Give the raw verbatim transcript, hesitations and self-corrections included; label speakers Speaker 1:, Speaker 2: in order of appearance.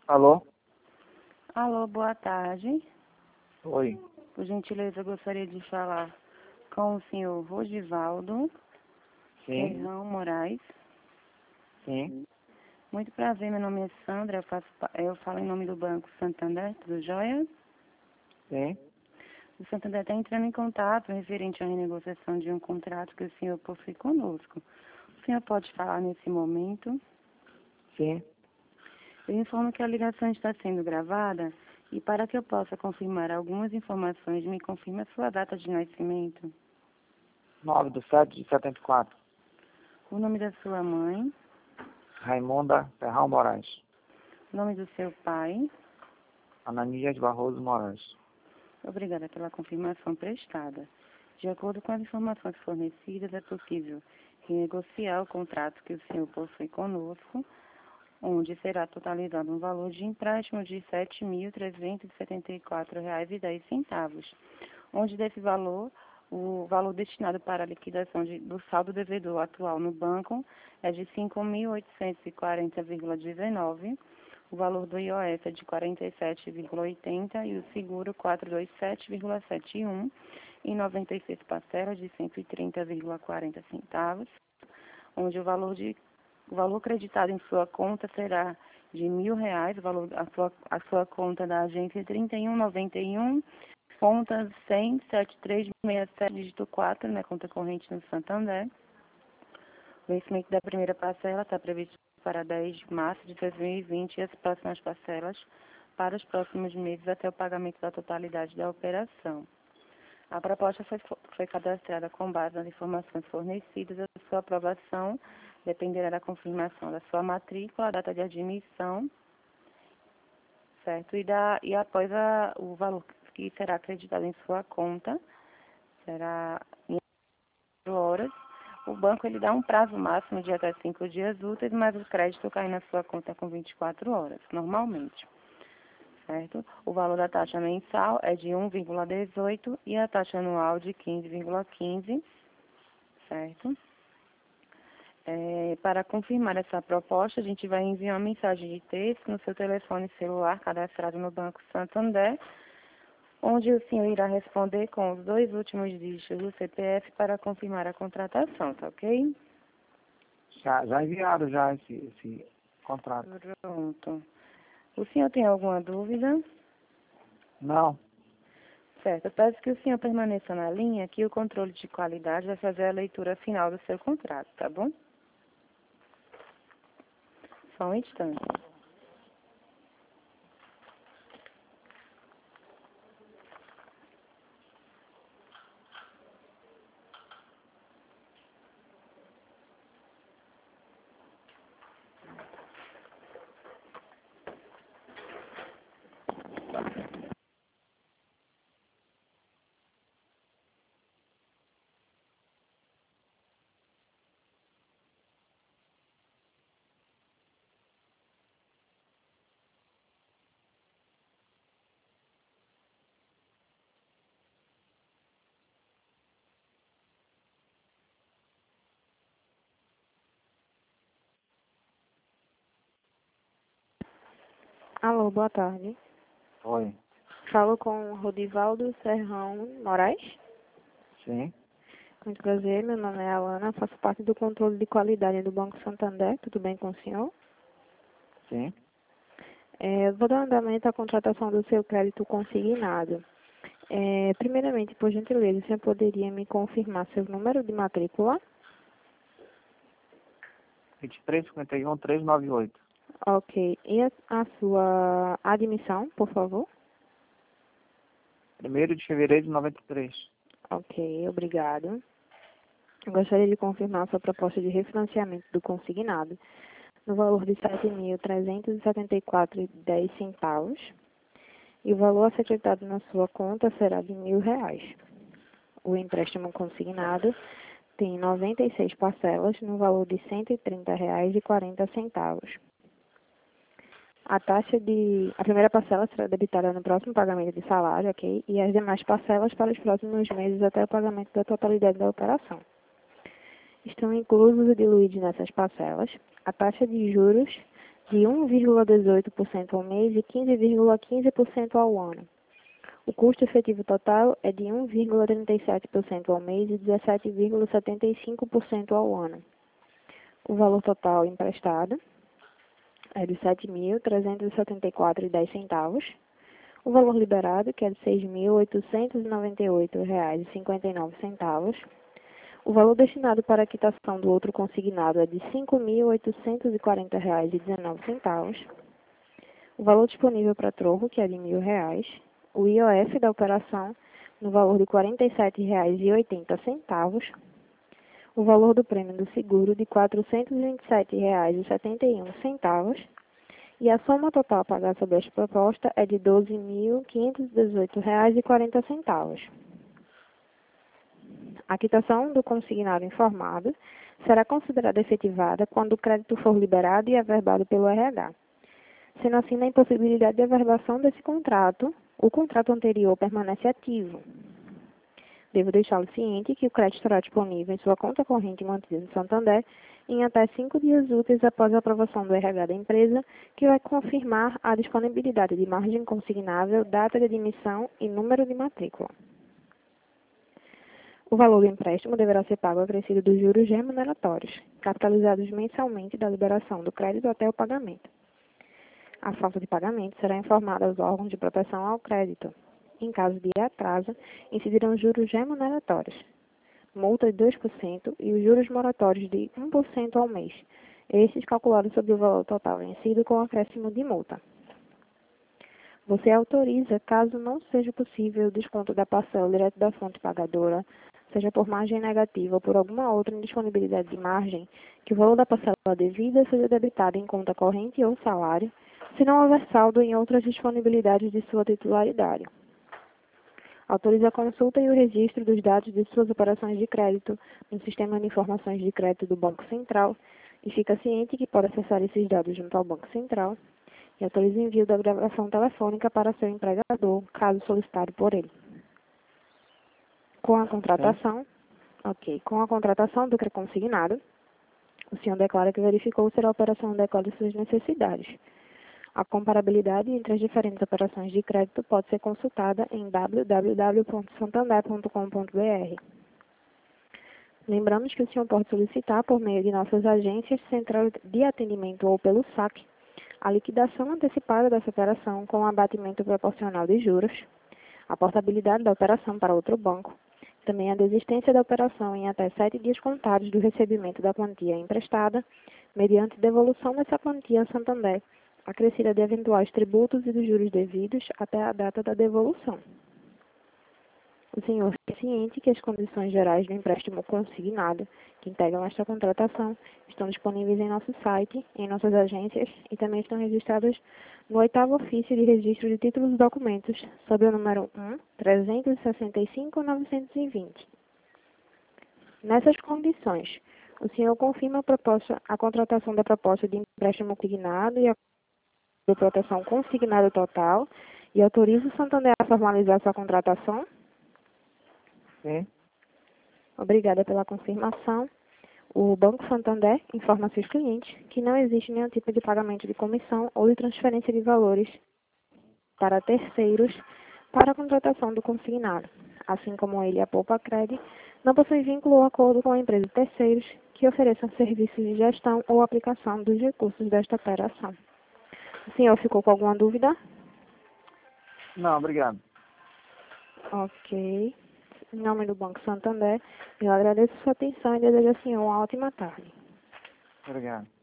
Speaker 1: Alô?
Speaker 2: Alô, boa tarde.
Speaker 1: Oi.
Speaker 2: Por gentileza, eu gostaria de falar com o senhor Rodivaldo
Speaker 1: Sim,
Speaker 2: Serrão Moraes.
Speaker 1: sim,
Speaker 2: Muito prazer, meu nome é Sandra, eu, faço, pa- eu falo em nome do Banco Santander, tudo jóia?
Speaker 1: sim.
Speaker 2: O Santander está entrando em contato referente à renegociação de um contrato que o senhor possui conosco. O senhor pode falar nesse momento?
Speaker 1: Sim.
Speaker 2: Eu informo que a ligação está sendo gravada e para que eu possa confirmar algumas informações, me confirme a sua data de nascimento,
Speaker 1: nove do sete de setenta e quatro.
Speaker 2: o nome da sua mãe,
Speaker 1: Raimunda Ferral Moraes.
Speaker 2: o nome do seu pai.
Speaker 1: Ananias Barroso Moraes.
Speaker 2: Obrigada pela confirmação prestada. De acordo com as informações fornecidas, é possível renegociar o contrato que o senhor possui conosco, onde será totalizado um valor de empréstimo de sete mil trezentos e setenta e quatro reais e dez centavos, onde desse valor, o valor destinado para a liquidação de, do saldo devedor atual no banco é de cinco mil oitocentos e quarenta vírgula dezenove. O valor do I O S é de quarenta e sete vírgula oitenta e o seguro quatrocentos e vinte e sete vírgula setenta e um em noventa e seis parcelas de cento e trinta vírgula quarenta centavos, onde o valor de o valor acreditado em sua conta será de mil reais, o valor a sua a sua conta da agência trinta e um noventa e um, conta cem setenta e três sessenta e sete dígito quatro, né, conta corrente no Santander. O vencimento da primeira parcela está previsto para dez de março de dois mil e vinte e as próximas parcelas para os próximos meses até o pagamento da totalidade da operação. A proposta foi, foi cadastrada com base nas informações fornecidas. A sua aprovação dependerá da confirmação da sua matrícula, a data de admissão, certo? E, da, e após a, o valor que será acreditado em sua conta, será em quatro horas. O banco ele dá um prazo máximo de até cinco dias úteis, mas o crédito cai na sua conta com vinte e quatro horas, normalmente. Certo? O valor da taxa mensal é de um vírgula dezoito e a taxa anual de quinze vírgula quinze, certo? É, para confirmar essa proposta, a gente vai enviar uma mensagem de texto no seu telefone celular cadastrado no Banco Santander, onde o senhor irá responder com os dois últimos dígitos do C P F para confirmar a contratação, tá ok?
Speaker 1: Já, já enviaram já esse, esse contrato.
Speaker 2: Pronto. O senhor tem alguma dúvida?
Speaker 1: Não.
Speaker 2: Certo, eu peço que o senhor permaneça na linha, que o controle de qualidade vai fazer a leitura final do seu contrato, tá bom? Só um instante. Alô, boa tarde.
Speaker 1: Oi.
Speaker 2: Falo com o Rodivaldo Serrão Moraes.
Speaker 1: Sim,
Speaker 2: Muito prazer, meu nome é Alana, faço parte do controle de qualidade do Banco Santander. Tudo bem com o senhor?
Speaker 1: sim.
Speaker 2: É, eu vou dar andamento à contratação do seu crédito consignado. É, primeiramente, por gentileza, o senhor poderia me confirmar seu número de matrícula?
Speaker 1: vinte e três, cinquenta e um, trezentos e noventa e oito.
Speaker 2: Ok. E a, a sua admissão, por favor?
Speaker 1: primeiro de fevereiro de noventa e três.
Speaker 2: Ok, obrigado. Eu gostaria de confirmar a sua proposta de refinanciamento do consignado no valor de sete mil trezentos e setenta e quatro reais e dez centavos. E o valor a ser creditado na sua conta será de mil reais. O empréstimo consignado tem noventa e seis parcelas no valor de cento e trinta reais e quarenta centavos. A taxa de... A primeira parcela será debitada no próximo pagamento de salário, ok? E as demais parcelas para os próximos meses até o pagamento da totalidade da operação. Estão inclusos e diluídos nessas parcelas a taxa de juros
Speaker 3: de um vírgula dezoito por cento ao mês e quinze vírgula quinze por cento ao ano. O custo efetivo total é de um vírgula trinta e sete por cento ao mês e dezessete vírgula setenta e cinco por cento ao ano. O valor total emprestado é de sete mil trezentos e setenta e quatro reais e dez centavos. O valor liberado, que é de seis mil oitocentos e noventa e oito reais e cinquenta e nove centavos. O valor destinado para a quitação do outro consignado é de cinco mil oitocentos e quarenta reais e dezenove centavos. O valor disponível para troco, que é de mil reais. O I O F da operação, no valor de quarenta e sete reais e oitenta centavos. O valor do prêmio do seguro, de quatrocentos e vinte e sete reais e setenta e um centavos. E a soma total a pagar sobre esta proposta é de doze mil quinhentos e dezoito reais e quarenta centavos. A quitação do consignado informado será considerada efetivada quando o crédito for liberado e averbado pelo R H. Sendo assim, na impossibilidade de averbação desse contrato, o contrato anterior permanece ativo. Devo deixá-lo ciente que o crédito estará disponível em sua conta corrente mantida no Santander em até cinco dias úteis após a aprovação do R H da empresa, que vai confirmar a disponibilidade de margem consignável, data de admissão e número de matrícula. O valor do empréstimo deverá ser pago acrescido dos juros remuneratórios, capitalizados mensalmente da liberação do crédito até o pagamento. A falta de pagamento será informada aos órgãos de proteção ao crédito. Em caso de atraso, incidirão juros remuneratórios, multa de dois por cento e os juros moratórios de um por cento ao mês, estes calculados sobre o valor total vencido com acréscimo de multa. Você autoriza, caso não seja possível o desconto da parcela direto da fonte pagadora, seja por margem negativa ou por alguma outra indisponibilidade de margem, que o valor da parcela devida seja debitado em conta corrente ou salário, se não houver saldo em outras disponibilidades de sua titularidade. Autoriza a consulta e o registro dos dados de suas operações de crédito no Sistema de Informações de Crédito do Banco Central e fica ciente que pode acessar esses dados junto ao Banco Central e autoriza o envio da gravação telefônica para seu empregador, caso solicitado por ele. Com a contratação, ok, com a contratação do consignado, o senhor declara que verificou se a operação adequada às suas necessidades. A comparabilidade entre as diferentes operações de crédito pode ser consultada em w w w ponto santander ponto com ponto b r. Lembramos que o senhor pode solicitar, por meio de nossas agências, central de atendimento ou pelo S A C, a liquidação antecipada dessa operação com abatimento proporcional de juros, a portabilidade da operação para outro banco, também a desistência da operação em até sete dias contados do recebimento da quantia emprestada, mediante devolução dessa quantia a Santander, acrescida de eventuais tributos e dos juros devidos até a data da devolução. O senhor é ciente que as condições gerais do empréstimo consignado, que integram esta contratação, estão disponíveis em nosso site, em nossas agências e também estão registradas no oitavo ofício de registro de títulos e documentos, sob o número um, trezentos e sessenta e cinco, novecentos e vinte. Nessas condições, o senhor confirma a, proposta, a contratação da proposta de empréstimo consignado e a de proteção consignada total e autoriza o Santander a formalizar sua contratação?
Speaker 1: Sim.
Speaker 3: Obrigada pela confirmação. O Banco Santander informa a seus clientes que não existe nenhum tipo de pagamento de comissão ou de transferência de valores para terceiros para a contratação do consignado, assim como ele e a Poupa Cred não possui vínculo ou acordo com a empresa de terceiros que ofereçam serviços de gestão ou aplicação dos recursos desta operação. O senhor ficou com alguma dúvida?
Speaker 1: Não, obrigado.
Speaker 3: Ok. Em nome do Banco Santander, eu agradeço sua atenção e desejo ao senhor uma ótima tarde.
Speaker 1: Obrigado.